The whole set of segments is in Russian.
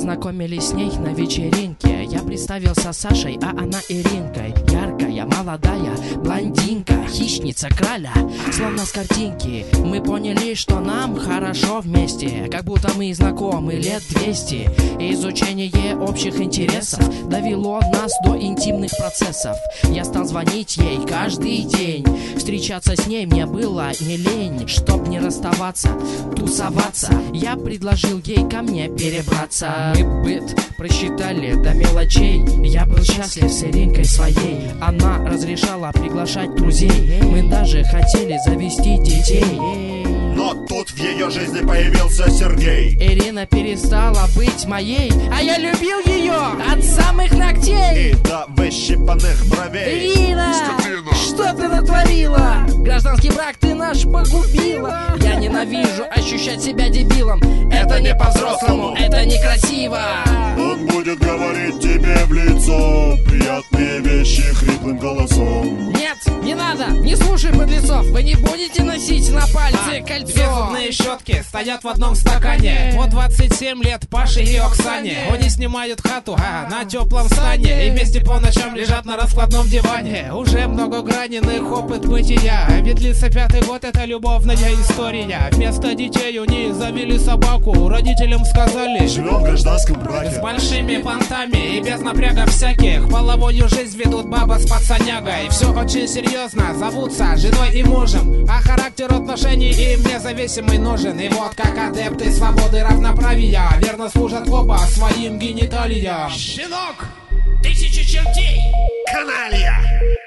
познакомились с ней на вечеринке. Я представился Сашей, а она Иринкой. Яркая, молодая, блондинка, хищница краля, словно с картинки. Мы поняли, что нам хорошо вместе, как будто мы знакомы лет 200. Изучение общих интересов довело нас до интимных процессов. Я стал звонить ей каждый день. Встречаться с ней мне было не лень. Чтоб не расставаться, тусоваться, я предложил ей ко мне перебраться. Мы быт просчитали до мелочей. Я был счастлив с Иринкой своей. Она разрешала приглашать друзей. Мы даже хотели завести детей. Но тут в ее жизни появился Сергей. Ирина перестала быть моей, а я любил ее от самых ногтей И до выщипанных бровей. Ирина, Скотина, что ты натворила? Гражданский брак ты наш погубила. Я ненавижу ощущать себя дебилом. Это не по-взрослому, это некрасиво. Он будет говорить тебе в лицо приятные вещи хриплым голосом. Нет, не надо, не слушай подлецов. Вы не будете носить на пальце кольцо. Две зубные щетки стоят в одном стакане. Вот 27 лет Паше и Оксане. Они снимают хату на теплом стане и вместе по ночам лежат на раскладном диване. Уже многограненных опыт бытия. Ведь длится 5-й год, это любовная история. Вместо детей у них завели собаку. Родителям сказали: живем в гражданском браке. С большими понтами и без напряга всяких. Половую жизнь ведут баба с пацанягой. Все очень серьезно, зовутся женой и мужем. А характер отношений им независимый нужен. И вот как адепты свободы равноправия верно служат оба своим гениталиям. Щенок, 1000 чертей, Каналья!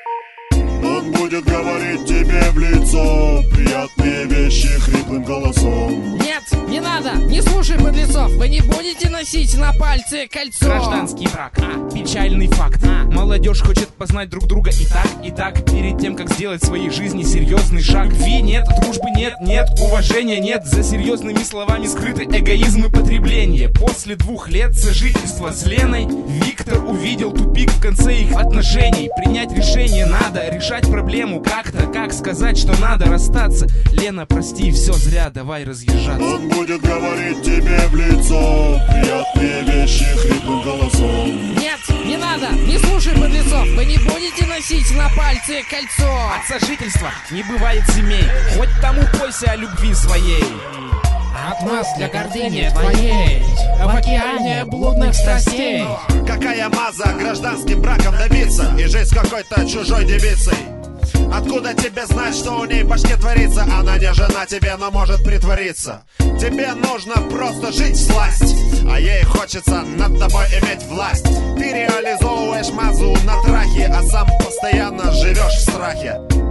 Он будет говорить тебе в лицо приятные вещи хриплым голосом. Нет, не надо, не слушай подлецов. Вы не будете носить на пальце кольцо. Гражданский брак, печальный факт. Молодежь хочет познать друг друга и так, перед тем, как сделать в своей жизни серьезный шаг. Любви нет, дружбы нет, нет, уважения нет. За серьезными словами скрыты эгоизм и потребление. После 2 лет сожительства с Леной Виктор увидел тупик в конце их отношений. Принять решение надо, решать проблему как-то. Как сказать, что надо расстаться? Лена, прости, все зря, давай разъезжаться. Он будет говорить тебе в лицо приятные вещи хриплым голосом. Нет, не надо, не слушай подлецов. Вы не будете носить на пальце кольцо. От сожительства не бывает семей. Хоть тому бойся о любви своей. От нас для гордыни твоей в океане блудных страстей. Какая маза гражданским браком добиться и жить с какой-то чужой девицей? Откуда тебе знать, что у ней в башке творится? Она не жена тебе, но может притвориться. Тебе нужно просто жить всласть, а ей хочется над тобой иметь власть. Ты реализовываешь мазу на трахе, а сам постоянно живешь в страхе.